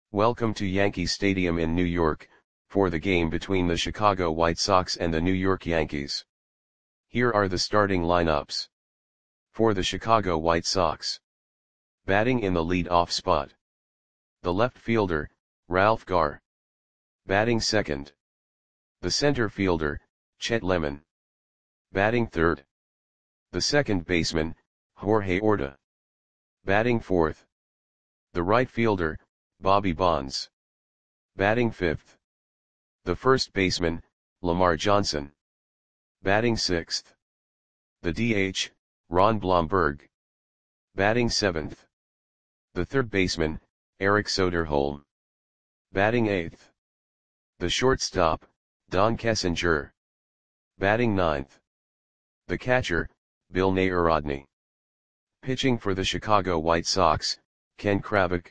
Welcome to Yankee Stadium in New York, for the game between the Chicago White Sox and the New York Yankees. Here are the starting lineups. For the Chicago White Sox. Batting in the lead-off spot. The left fielder, Ralph Garr. Batting second. The center fielder, Chet Lemon. Batting third. The second baseman, Jorge Orta. Batting fourth. The right fielder, Bobby Bonds. Batting fifth. The first baseman, Lamar Johnson. Batting sixth. The DH, Ron Blomberg. Batting seventh. The third baseman, Eric Soderholm. Batting eighth. The shortstop, Don Kessinger. Batting ninth. The catcher, Bill Narodny. Pitching for the Chicago White Sox, Ken Kravik.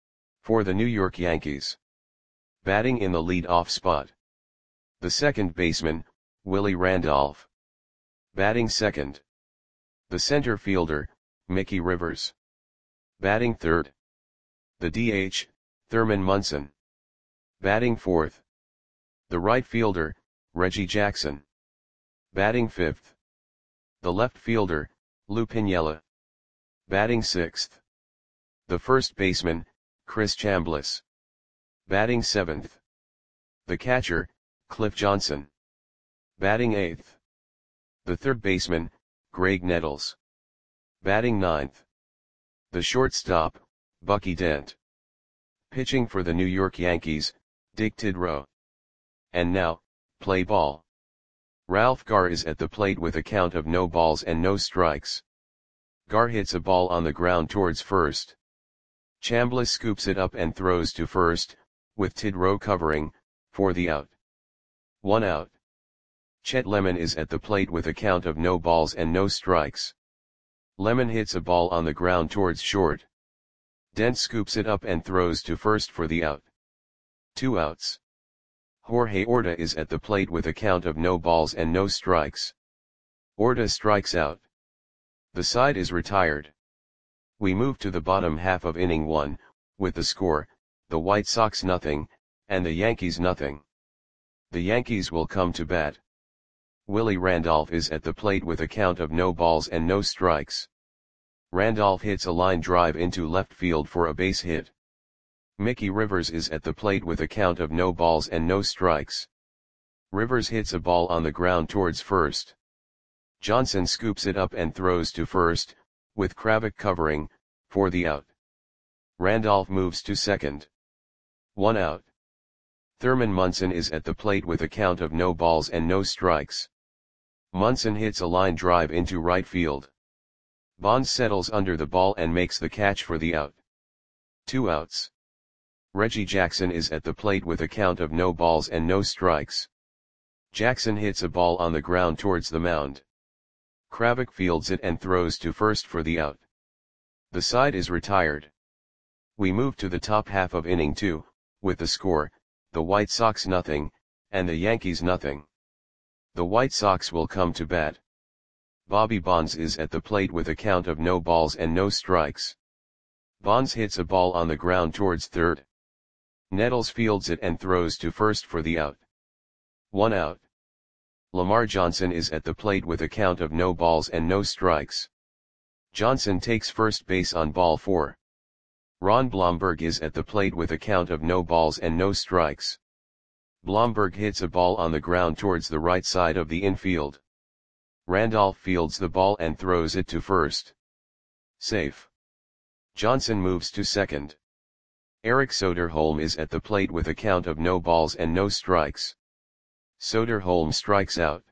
For the New York Yankees. Batting in the lead-off spot. The second baseman, Willie Randolph. Batting second. The center fielder, Mickey Rivers. Batting third. The DH, Thurman Munson. Batting fourth. The right fielder, Reggie Jackson. Batting fifth. The left fielder, Lou Piniella. Batting sixth. The first baseman, Chris Chambliss. Batting seventh. The catcher, Cliff Johnson. Batting eighth. The third baseman, Greg Nettles. Batting ninth. The shortstop, Bucky Dent. Pitching for the New York Yankees, Dick Tidrow. And now, play ball. Ralph Garr is at the plate with a count of no balls and no strikes. Garr hits a ball on the ground towards first. Chambliss scoops it up and throws to first, with Tidrow covering, for the out. 1 out. Chet Lemon is at the plate with a count of no balls and no strikes. Lemon hits a ball on the ground towards short. Dent scoops it up and throws to first for the out. 2 outs. Jorge Orta is at the plate with a count of no balls and no strikes. Orta strikes out. The side is retired. We move to the bottom half of inning 1, with the score, the White Sox nothing, and the Yankees nothing. The Yankees will come to bat. Willie Randolph is at the plate with a count of no balls and no strikes. Randolph hits a line drive into left field for a base hit. Mickey Rivers is at the plate with a count of no balls and no strikes. Rivers hits a ball on the ground towards first. Johnson scoops it up and throws to first, with Kravik covering, for the out. Randolph moves to second. 1 out. Thurman Munson is at the plate with a count of no balls and no strikes. Munson hits a line drive into right field. Bonds settles under the ball and makes the catch for the out. 2 outs. Reggie Jackson is at the plate with a count of no balls and no strikes. Jackson hits a ball on the ground towards the mound. Kravik fields it and throws to first for the out. The side is retired. We move to the top half of inning 2, with the score, the White Sox nothing, and the Yankees nothing. The White Sox will come to bat. Bobby Bonds is at the plate with a count of no balls and no strikes. Bonds hits a ball on the ground towards third. Nettles fields it and throws to first for the out. 1 out. Lamar Johnson is at the plate with a count of no balls and no strikes. Johnson takes first base on ball 4. Ron Blomberg is at the plate with a count of no balls and no strikes. Blomberg hits a ball on the ground towards the right side of the infield. Randolph fields the ball and throws it to first. Safe. Johnson moves to second. Eric Soderholm is at the plate with a count of no balls and no strikes. Soderholm strikes out.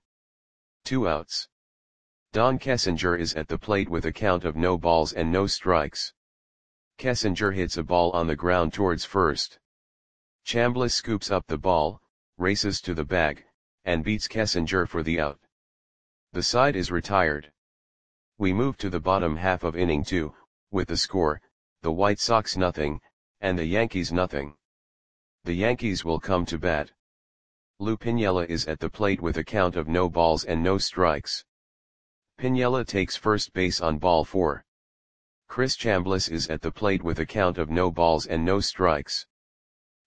2 outs. Don Kessinger is at the plate with a count of no balls and no strikes. Kessinger hits a ball on the ground towards first. Chambliss scoops up the ball, races to the bag, and beats Kessinger for the out. The side is retired. We move to the bottom half of inning 2, with the score, the White Sox nothing, and the Yankees nothing. The Yankees will come to bat. Lou Piniella is at the plate with a count of no balls and no strikes. Piniella takes first base on ball 4. Chris Chambliss is at the plate with a count of no balls and no strikes.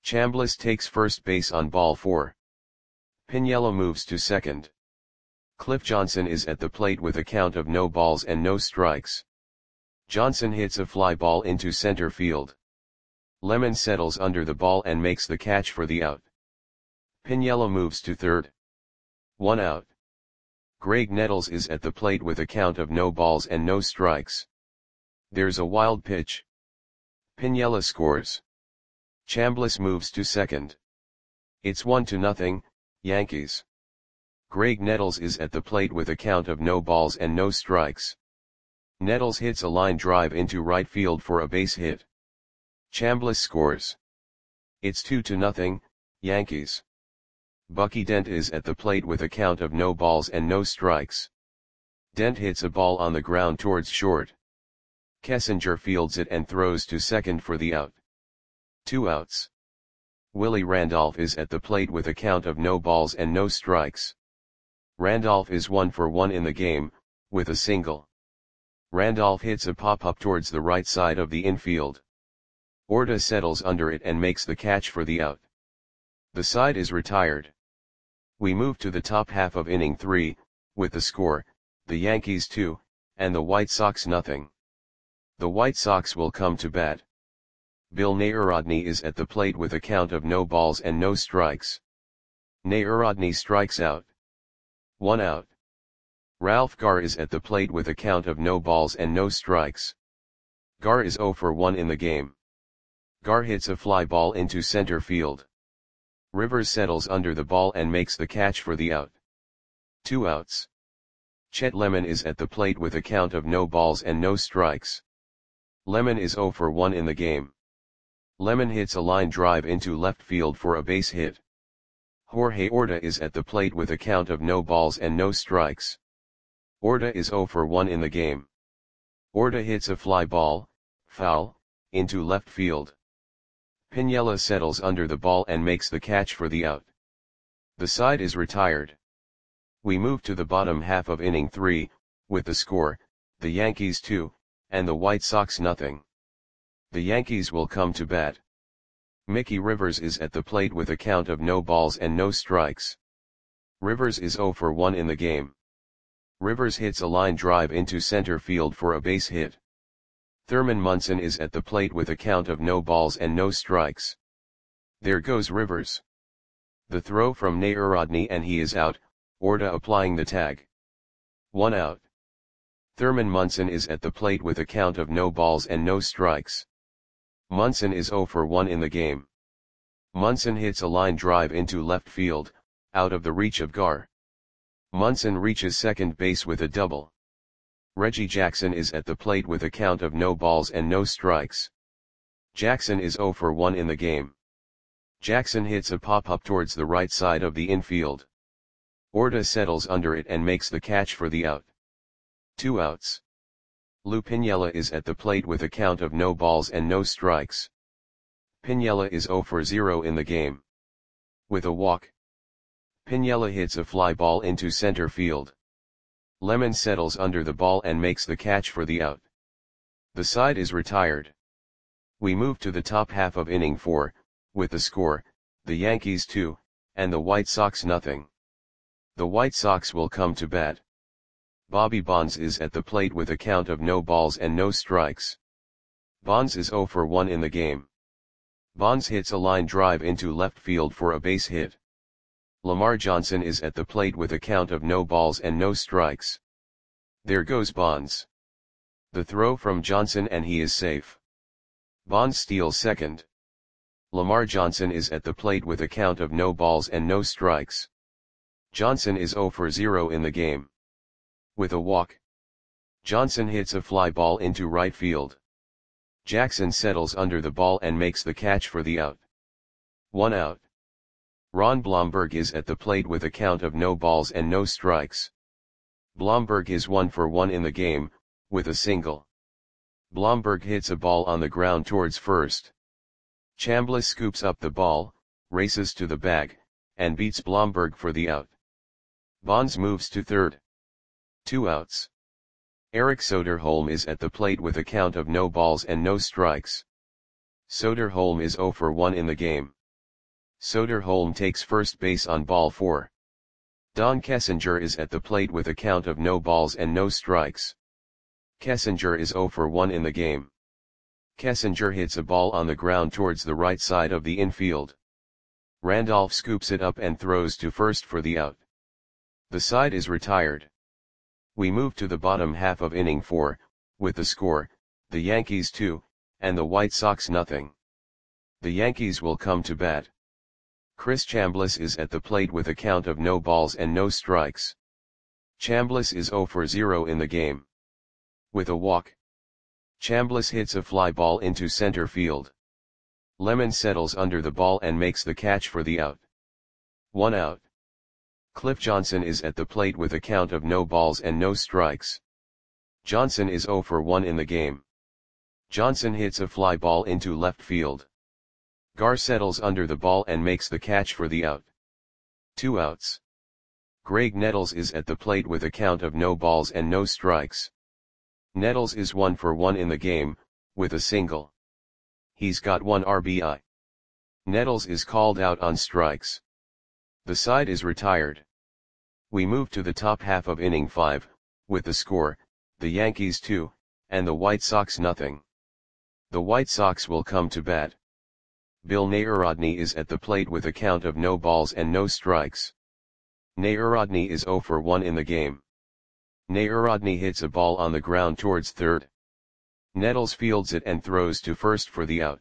Chambliss takes first base on ball 4. Piniella moves to second. Cliff Johnson is at the plate with a count of no balls and no strikes. Johnson hits a fly ball into center field. Lemon settles under the ball and makes the catch for the out. Piniella moves to third. 1 out. Graig Nettles is at the plate with a count of no balls and no strikes. There's a wild pitch. Piniella scores. Chambliss moves to second. It's 1-0, Yankees. Graig Nettles is at the plate with a count of no balls and no strikes. Nettles hits a line drive into right field for a base hit. Chambliss scores. It's 2-0, Yankees. Bucky Dent is at the plate with a count of no balls and no strikes. Dent hits a ball on the ground towards short. Kessinger fields it and throws to second for the out. 2 outs. Willie Randolph is at the plate with a count of no balls and no strikes. Randolph is 1 for 1 in the game, with a single. Randolph hits a pop-up towards the right side of the infield. Orta settles under it and makes the catch for the out. The side is retired. We move to the top half of inning 3, with the score, the Yankees 2, and the White Sox nothing. The White Sox will come to bat. Bill Narodny is at the plate with a count of no balls and no strikes. Narodny strikes out. 1 out. Ralph Garr is at the plate with a count of no balls and no strikes. Garr is 0 for 1 in the game. Garr hits a fly ball into center field. Rivers settles under the ball and makes the catch for the out. 2 outs. Chet Lemon is at the plate with a count of no balls and no strikes. Lemon is 0 for 1 in the game. Lemon hits a line drive into left field for a base hit. Jorge Orta is at the plate with a count of no balls and no strikes. Orta is 0 for 1 in the game. Orta hits a fly ball, foul, into left field. Piniella settles under the ball and makes the catch for the out. The side is retired. We move to the bottom half of inning 3, with the score, the Yankees 2, and the White Sox nothing. The Yankees will come to bat. Mickey Rivers is at the plate with a count of no balls and no strikes. Rivers is 0 for 1 in the game. Rivers hits a line drive into center field for a base hit. Thurman Munson is at the plate with a count of no balls and no strikes. There goes Rivers. The throw from Narodny and he is out, Orta applying the tag. 1 out. Thurman Munson is at the plate with a count of no balls and no strikes. Munson is 0 for 1 in the game. Munson hits a line drive into left field, out of the reach of Garr. Munson reaches second base with a double. Reggie Jackson is at the plate with a count of no balls and no strikes. Jackson is 0 for 1 in the game. Jackson hits a pop-up towards the right side of the infield. Orta settles under it and makes the catch for the out. 2 outs. Lou Piniella is at the plate with a count of no balls and no strikes. Piniella is 0 for 0 in the game. With a walk. Piniella hits a fly ball into center field. Lemon settles under the ball and makes the catch for the out. The side is retired. We move to the top half of inning 4, with the score, the Yankees 2, and the White Sox nothing. The White Sox will come to bat. Bobby Bonds is at the plate with a count of no balls and no strikes. Bonds is 0 for 1 in the game. Bonds hits a line drive into left field for a base hit. Lamar Johnson is at the plate with a count of no balls and no strikes. There goes Bonds. The throw from Johnson and he is safe. Bonds steals second. Lamar Johnson is at the plate with a count of no balls and no strikes. Johnson is 0 for 0 in the game. With a walk. Johnson hits a fly ball into right field. Jackson settles under the ball and makes the catch for the out. 1 out. Ron Blomberg is at the plate with a count of no balls and no strikes. Blomberg is 1 for 1 in the game, with a single. Blomberg hits a ball on the ground towards first. Chambliss scoops up the ball, races to the bag, and beats Blomberg for the out. Bonds moves to third. 2 outs. Eric Soderholm is at the plate with a count of no balls and no strikes. Soderholm is 0 for 1 in the game. Soderholm takes first base on ball 4. Don Kessinger is at the plate with a count of no balls and no strikes. Kessinger is 0 for 1 in the game. Kessinger hits a ball on the ground towards the right side of the infield. Randolph scoops it up and throws to first for the out. The side is retired. We move to the bottom half of inning 4, with the score, the Yankees 2, and the White Sox nothing. The Yankees will come to bat. Chris Chambliss is at the plate with a count of no balls and no strikes. Chambliss is 0 for 0 in the game. With a walk, Chambliss hits a fly ball into center field. Lemon settles under the ball and makes the catch for the out. 1 out. Cliff Johnson is at the plate with a count of no balls and no strikes. Johnson is 0 for 1 in the game. Johnson hits a fly ball into left field. Gar settles under the ball and makes the catch for the out. 2 outs. Greg Nettles is at the plate with a count of no balls and no strikes. Nettles is 1 for 1 in the game, with a single. He's got 1 RBI. Nettles is called out on strikes. The side is retired. We move to the top half of inning 5, with the score, the Yankees 2, and the White Sox nothing. The White Sox will come to bat. Bill Narodny is at the plate with a count of no balls and no strikes. Narodny is 0 for 1 in the game. Narodny hits a ball on the ground towards third. Nettles fields it and throws to first for the out.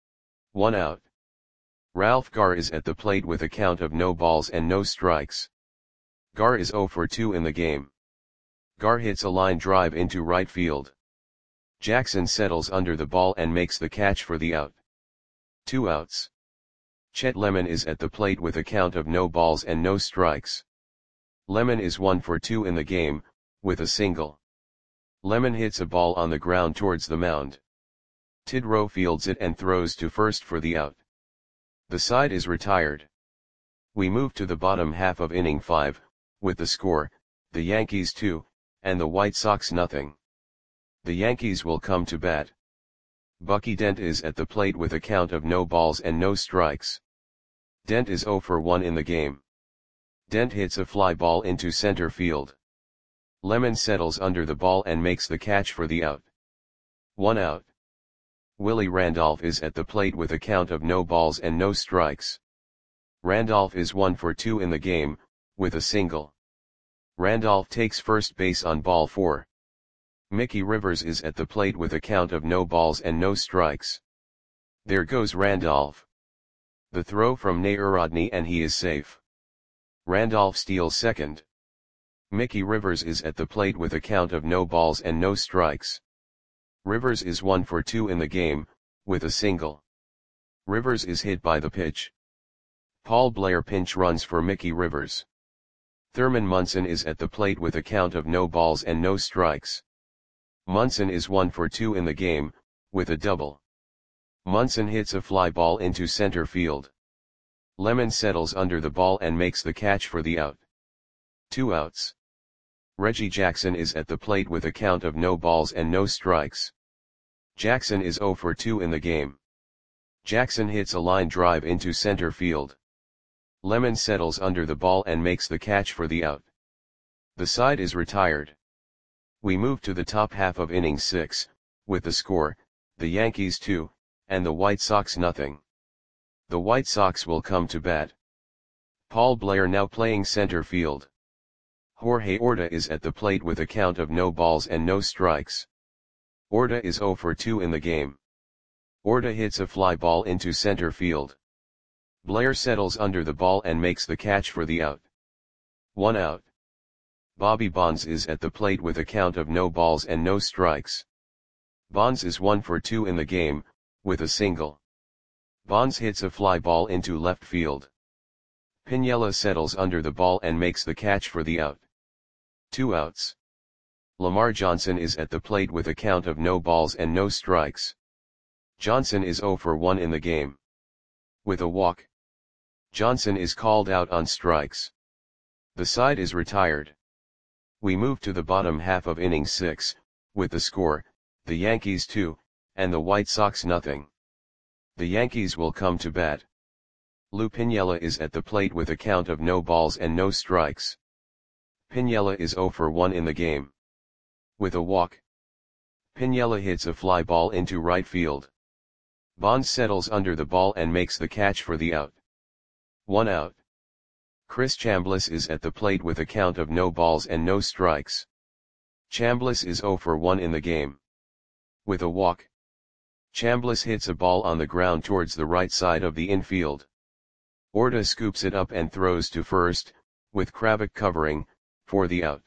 1 out. Ralph Gar is at the plate with a count of no balls and no strikes. Gar is 0 for 2 in the game. Gar hits a line drive into right field. Jackson settles under the ball and makes the catch for the out. 2 outs. Chet Lemon is at the plate with a count of no balls and no strikes. Lemon is 1 for 2 in the game, with a single. Lemon hits a ball on the ground towards the mound. Tidrow fields it and throws to first for the out. The side is retired. We move to the bottom half of inning 5, with the score, the Yankees 2, and the White Sox nothing. The Yankees will come to bat. Bucky Dent is at the plate with a count of no balls and no strikes. Dent is 0 for 1 in the game. Dent hits a fly ball into center field. Lemon settles under the ball and makes the catch for the out. 1 out. Willie Randolph is at the plate with a count of no balls and no strikes. Randolph is 1 for 2 in the game, with a single. Randolph takes first base on ball 4. Mickey Rivers is at the plate with a count of no balls and no strikes. There goes Randolph. The throw from Narodny and he is safe. Randolph steals second. Mickey Rivers is at the plate with a count of no balls and no strikes. Rivers is 1 for 2 in the game, with a single. Rivers is hit by the pitch. Paul Blair pinch runs for Mickey Rivers. Thurman Munson is at the plate with a count of no balls and no strikes. Munson is 1 for 2 in the game, with a double. Munson hits a fly ball into center field. Lemon settles under the ball and makes the catch for the out. 2 outs. Reggie Jackson is at the plate with a count of no balls and no strikes. Jackson is 0 for 2 in the game. Jackson hits a line drive into center field. Lemon settles under the ball and makes the catch for the out. The side is retired. We move to the top half of inning 6, with the score, the Yankees 2, and the White Sox nothing. The White Sox will come to bat. Paul Blair now playing center field. Jorge Orta is at the plate with a count of no balls and no strikes. Orta is 0 for 2 in the game. Orta hits a fly ball into center field. Blair settles under the ball and makes the catch for the out. 1 out. Bobby Bonds is at the plate with a count of no balls and no strikes. Bonds is 1 for 2 in the game, with a single. Bonds hits a fly ball into left field. Piniella settles under the ball and makes the catch for the out. 2 outs. Lamar Johnson is at the plate with a count of no balls and no strikes. Johnson is 0 for 1 in the game. With a walk, Johnson is called out on strikes. The side is retired. We move to the bottom half of inning 6, with the score, the Yankees 2, and the White Sox nothing. The Yankees will come to bat. Lou Piniella is at the plate with a count of no balls and no strikes. Piniella is 0 for 1 in the game. With a walk, Piniella hits a fly ball into right field. Bonds settles under the ball and makes the catch for the out. 1 out. Chris Chambliss is at the plate with a count of no balls and no strikes. Chambliss is 0 for 1 in the game. With a walk, Chambliss hits a ball on the ground towards the right side of the infield. Orta scoops it up and throws to first, with Kravik covering, for the out.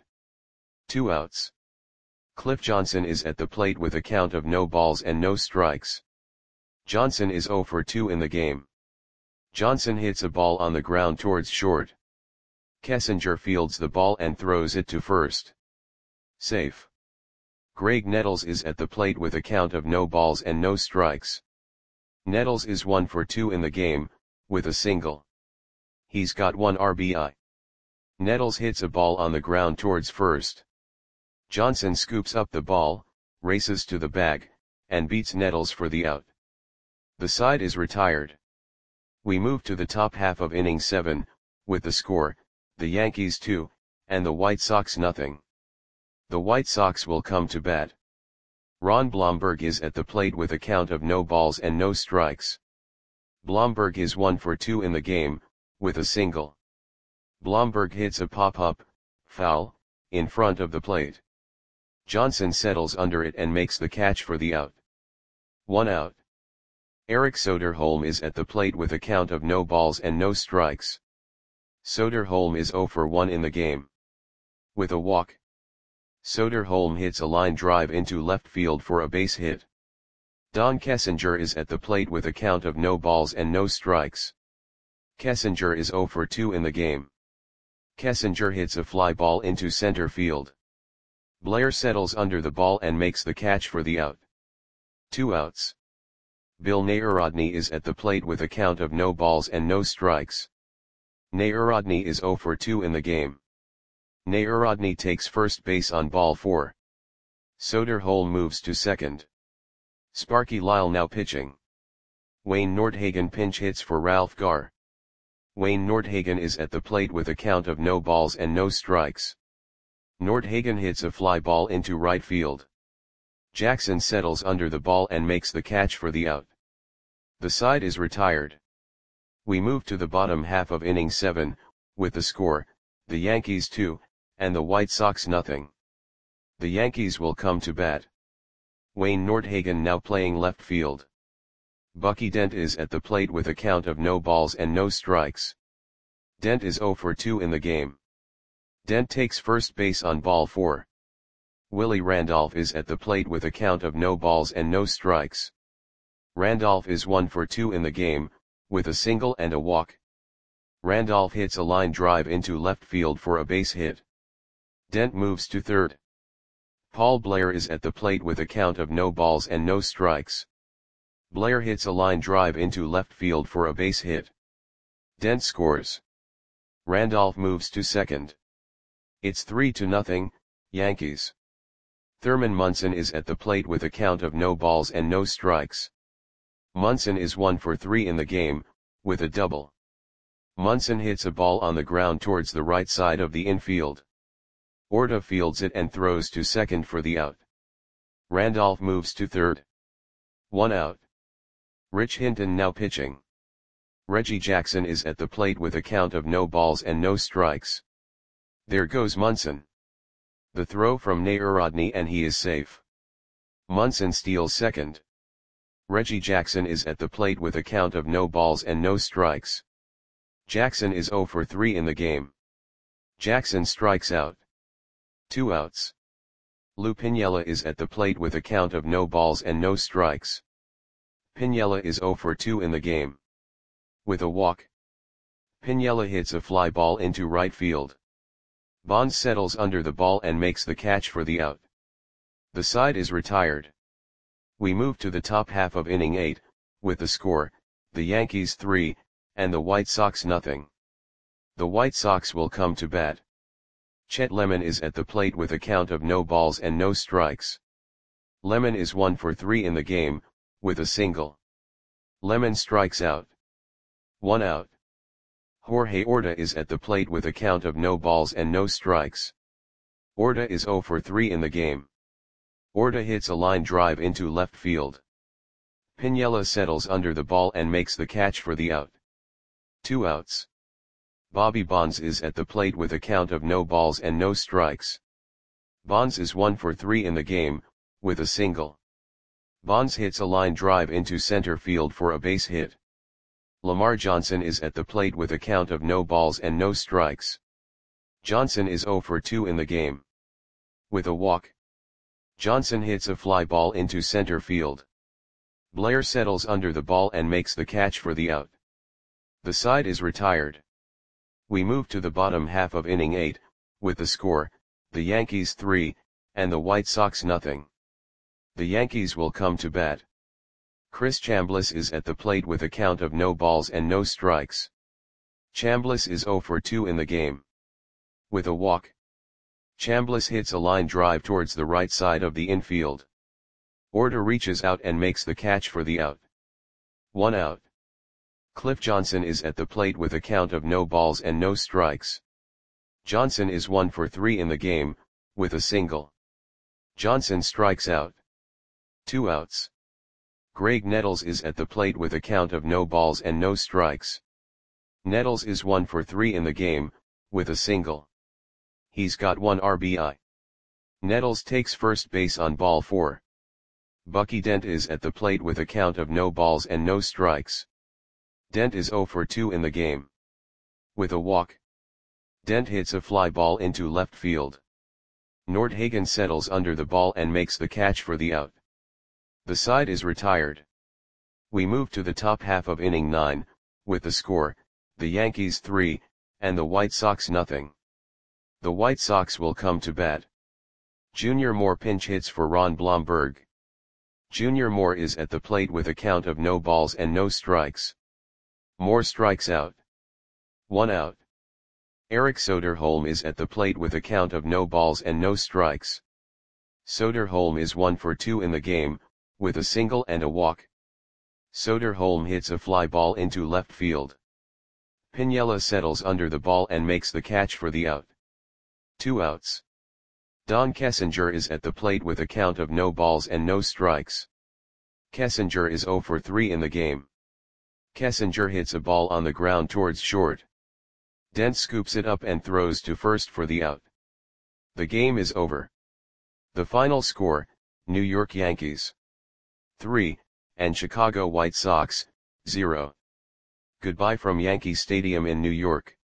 2 outs. Cliff Johnson is at the plate with a count of no balls and no strikes. Johnson is 0 for 2 in the game. Johnson hits a ball on the ground towards short. Kessinger fields the ball and throws it to first. Safe. Greg Nettles is at the plate with a count of no balls and no strikes. Nettles is 1 for 2 in the game, with a single. He's got 1 RBI. Nettles hits a ball on the ground towards first. Johnson scoops up the ball, races to the bag, and beats Nettles for the out. The side is retired. We move to the top half of inning 7, with the score, the Yankees 2, and the White Sox nothing. The White Sox will come to bat. Ron Blomberg is at the plate with a count of no balls and no strikes. Blomberg is 1 for 2 in the game, with a single. Blomberg hits a pop-up, foul, in front of the plate. Johnson settles under it and makes the catch for the out. 1 out. Eric Soderholm is at the plate with a count of no balls and no strikes. Soderholm is 0 for 1 in the game. With a walk, Soderholm hits a line drive into left field for a base hit. Don Kessinger is at the plate with a count of no balls and no strikes. Kessinger is 0 for 2 in the game. Kessinger hits a fly ball into center field. Blair settles under the ball and makes the catch for the out. 2 outs. Bill Narodny is at the plate with a count of no balls and no strikes. Narodny is 0 for 2 in the game. Narodny takes first base on ball 4. Soderholm moves to second. Sparky Lyle now pitching. Wayne Nordhagen pinch hits for Ralph Garr. Wayne Nordhagen is at the plate with a count of no balls and no strikes. Nordhagen hits a fly ball into right field. Jackson settles under the ball and makes the catch for the out. The side is retired. We move to the bottom half of inning 7, with the score, the Yankees 2, and the White Sox nothing. The Yankees will come to bat. Wayne Nordhagen now playing left field. Bucky Dent is at the plate with a count of no balls and no strikes. Dent is 0 for 2 in the game. Dent takes first base on ball 4. Willie Randolph is at the plate with a count of no balls and no strikes. Randolph is 1 for 2 in the game, with a single and a walk. Randolph hits a line drive into left field for a base hit. Dent moves to third. Paul Blair is at the plate with a count of no balls and no strikes. Blair hits a line drive into left field for a base hit. Dent scores. Randolph moves to second. It's 3-0, Yankees. Thurman Munson is at the plate with a count of no balls and no strikes. Munson is 1 for 3 in the game, with a double. Munson hits a ball on the ground towards the right side of the infield. Orta fields it and throws to second for the out. Randolph moves to third. 1 out. Rich Hinton now pitching. Reggie Jackson is at the plate with a count of no balls and no strikes. There goes Munson. The throw from Narodny and he is safe. Munson steals second. Reggie Jackson is at the plate with a count of no balls and no strikes. Jackson is 0 for 3 in the game. Jackson strikes out. 2 outs. Lou Piniella is at the plate with a count of no balls and no strikes. Piniella is 0 for 2 in the game. With a walk, Piniella hits a fly ball into right field. Bonds settles under the ball and makes the catch for the out. The side is retired. We move to the top half of inning 8, with the score, the Yankees 3, and the White Sox nothing. The White Sox will come to bat. Chet Lemon is at the plate with a count of no balls and no strikes. Lemon is 1 for 3 in the game, with a single. Lemon strikes out. 1 out. Jorge Orta is at the plate with a count of no balls and no strikes. Orta is 0 for 3 in the game. Orta hits a line drive into left field. Piniella settles under the ball and makes the catch for the out. 2 outs. Bobby Bonds is at the plate with a count of no balls and no strikes. Bonds is 1 for 3 in the game, with a single. Bonds hits a line drive into center field for a base hit. Lamar Johnson is at the plate with a count of no balls and no strikes. Johnson is 0 for 2 in the game. With a walk. Johnson hits a fly ball into center field. Blair settles under the ball and makes the catch for the out. The side is retired. We move to the bottom half of inning 8, with the score, the Yankees 3, and the White Sox nothing. The Yankees will come to bat. Chris Chambliss is at the plate with a count of no balls and no strikes. Chambliss is 0 for 2 in the game. With a walk. Chambliss hits a line drive towards the right side of the infield. Orta reaches out and makes the catch for the out. 1 out. Cliff Johnson is at the plate with a count of no balls and no strikes. Johnson is 1 for 3 in the game, with a single. Johnson strikes out. 2 outs. Greg Nettles is at the plate with a count of no balls and no strikes. Nettles is 1 for 3 in the game, with a single. He's got 1 RBI. Nettles takes first base on ball 4. Bucky Dent is at the plate with a count of no balls and no strikes. Dent is 0 for 2 in the game. With a walk. Dent hits a fly ball into left field. Nordhagen settles under the ball and makes the catch for the out. The side is retired. We move to the top half of inning 9, with the score, the Yankees 3, and the White Sox nothing. The White Sox will come to bat. Junior Moore pinch hits for Ron Blomberg. Junior Moore is at the plate with a count of no balls and no strikes. Moore strikes out. 1 out. Eric Soderholm is at the plate with a count of no balls and no strikes. Soderholm is 1 for 2 in the game, with a single and a walk. Soderholm hits a fly ball into left field. Piniella settles under the ball and makes the catch for the out. 2 outs. Don Kessinger is at the plate with a count of no balls and no strikes. Kessinger is 0 for 3 in the game. Kessinger hits a ball on the ground towards short. Dent scoops it up and throws to first for the out. The game is over. The final score, New York Yankees 3, and Chicago White Sox 0. Goodbye from Yankee Stadium in New York.